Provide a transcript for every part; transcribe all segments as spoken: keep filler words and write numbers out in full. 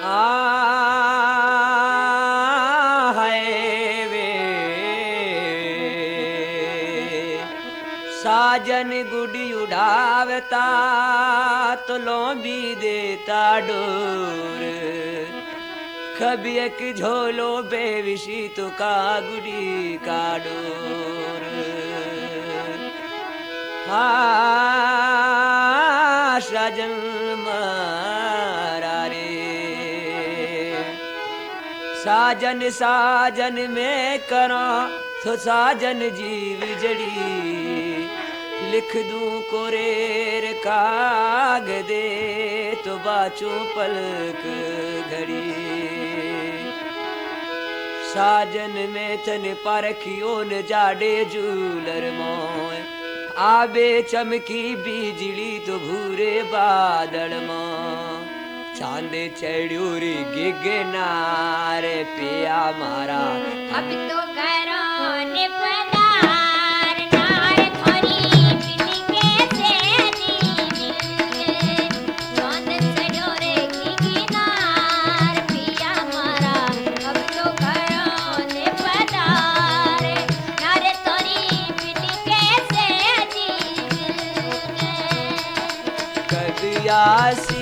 है वे साजन गुड़ी उड़ावता तो लो भी देता डोर कभी एक झोलो बेविशी तो का गुड़ी का डोर हाँ साजन मारा रे साजन साजन में करा तो साजन जीव जड़ी लिख दूं कोरेर काग दे तो बाचू पलक घड़ी साजन में तन परखियो न जाडे झूलर मोय आबे चमकी बिजली तो भूरे बादल मां चांदे चढ़्यो रे गिगनार पिया मारा अब तो करो ने पदार नार थोरी बिली कैसे नी चांद चढ़्यो रे गिगनार पिया मारा अब तो करो ने पदार नार थोरी बिली कैसे नी कदियासी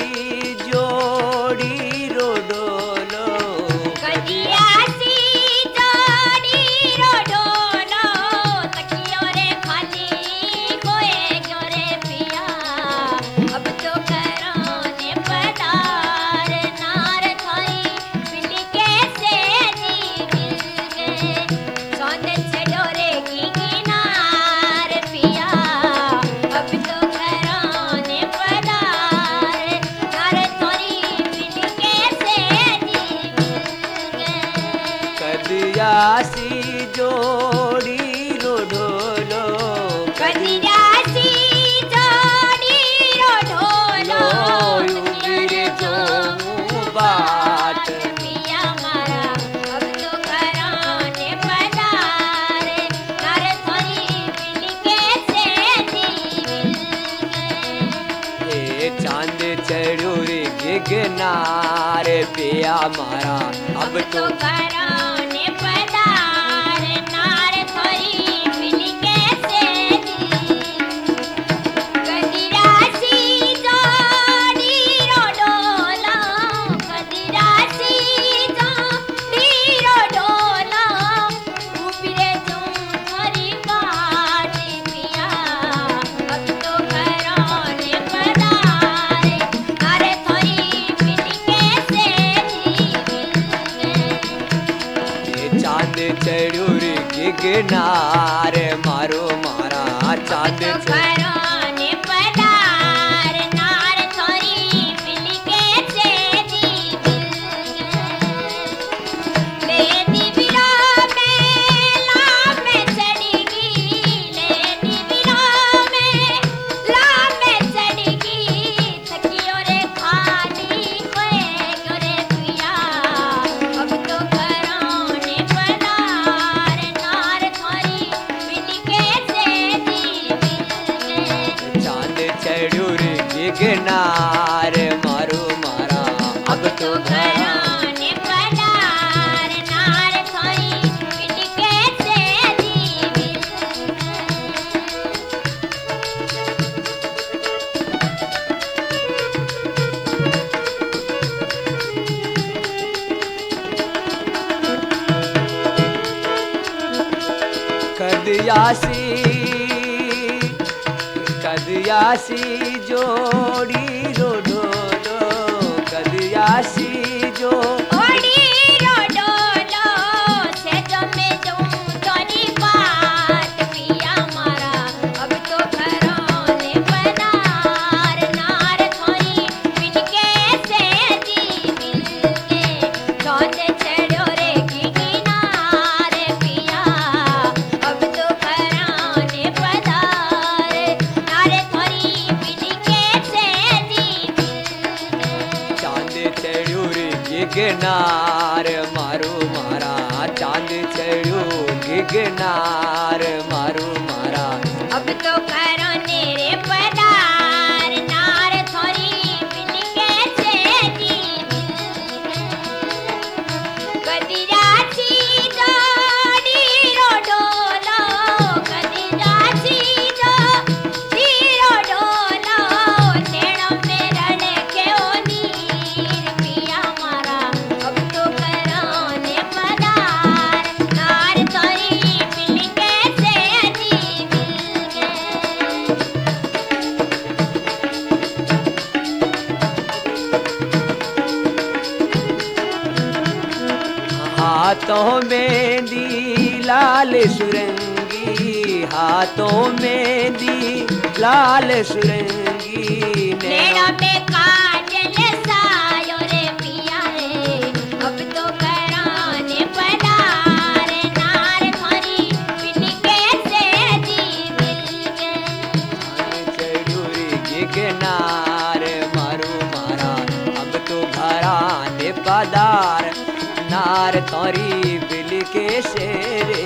जोड़ी रोडोलो कदियासी जोड़ी रोडोलो तकियो रे खाली कोए क्यों रे पिया अब तो करो ने पदार नार थाई बिल्ली कैसे नी मिल गए सौंदे छड़ो रे की किनार पिया अब तो करो ने पदार नार थारी बिल्ली कैसे नी मिल गए कदियासी जोड़ी रोडोलो कदियासी जोड़ी रोडोलो यूवीरे जो बाट पिया मारा अब तो करो ने पदार नार थारी बिल्ली कैसे नी मिल गए ए चांद चढ़्यो रे गिगनार पिया मारा अब अब तो तो करो ने पदार नार थारी बिल्ली कैसे नी कदिरासी जोड़ी रोडोला कदिरासी जोड़ी रोडोला ऊपरे तुम थारी काट पिया अब तो करो ने पदार नार थारी बिल्ली कैसे नी मिल गए ए चांद चढ़्यो रे गिगनार मारो मारा चांद तो चढ़- करो ने पदार नार थारी बिल्ली कैसे नी मिल गए लेनी बिरा में लाम में चढ़ेगी लेनी बिरा में लाम में चढ़ेगी तकियो रे खाली कोए क्यों रे पिया अब तो करो ने पदार नार थारी बिल्ली कैसे नी मिल गए चांद चढ़्यो रे गिगनार मारो मारा अब तो घरा करो ने पदार नार थारी बिल्ली कैसे नी मिल कदियासी कदियासी जोड़ी रोडोलो कदियासी जो ओडी रोडोलो से जो में जो तोरी बात पिया मारा अब तो करो ने पदार नार थारी बिल्ली कैसे नी मिल गए सौंदे चढ़्यो रे की किनार पिया अब तो करो ने पदार नार थारी बिल्ली कैसे नी मिल गए चांद चढ़्यो रे गिगनार मारो मारा चांद चढ़्यो गिगनार मारो मारा अब तो करो नेरे पदार नार थारी बिल्ली कैसे नी मिल हाथों में दी लाल सुरंगी, हाथों में दी लाल सुरंगी, नैना में काजल सायो रे पिया रे, अब तो घराने पधारे, नार थारी बिन कैसे जी मिल गए। चढ़ूरी के किनार मारू मारा, अब तो घराने पधार, नार थारी बिल के शेरे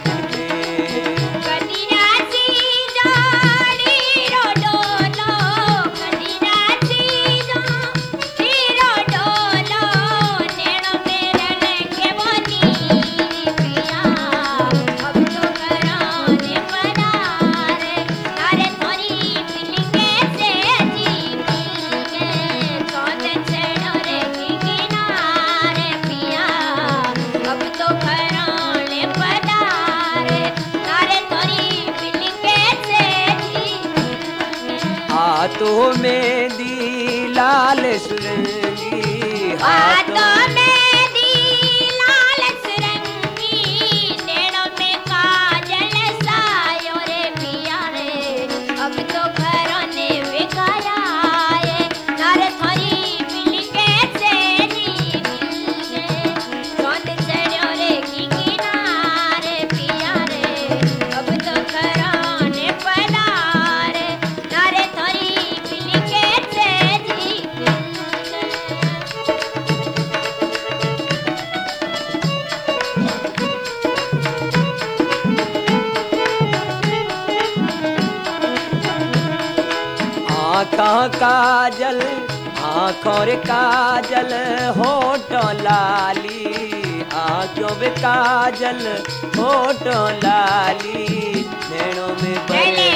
कदीना सी जाड़ी रो डोलो, कदीना सी जाड़ी रो डोलो, नैना में रंगे बनी पिया, अब तो घराने पधारे, नारे थारी बिल कैसे जी मिल गए। चांद चढ़ो रे किनारे पिया, अब तो घराने पधारे, नारे थारी बिल कैसे जी मिल गए। हाथों में दी लाल सुरंगी, हाथों में दी लाल सुरंगी, नैनों में काजल सायो रे पिया रे, अब तो घराने बेकाया आए, नारे थारी बिल कैसे जी मिल गए। चांद चढ़ो रे किनारे पिया रे, अब तो घराने पधारे, नारे थारी बिल कैसे जी मिल गए। आँखों काजल, आँखों रे काजल, होठ लाली, आँखों में काजल, होठ लाली, नैनों में गले